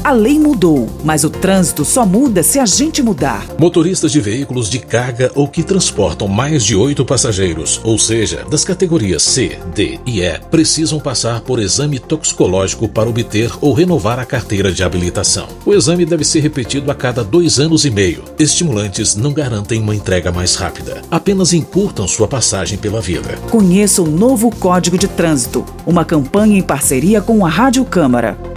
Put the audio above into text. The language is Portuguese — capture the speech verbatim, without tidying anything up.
A lei mudou, mas o trânsito só muda se a gente mudar. Motoristas de veículos de carga ou que transportam mais de oito passageiros, ou seja, das categorias C, D e E, precisam passar por exame toxicológico para obter ou renovar a carteira de habilitação. O exame deve ser repetido a cada dois anos e meio. Estimulantes não garantem uma entrega mais rápida, apenas encurtam sua passagem pela vida. Conheça o novo Código de Trânsito, uma campanha em parceria com a Rádio Câmara.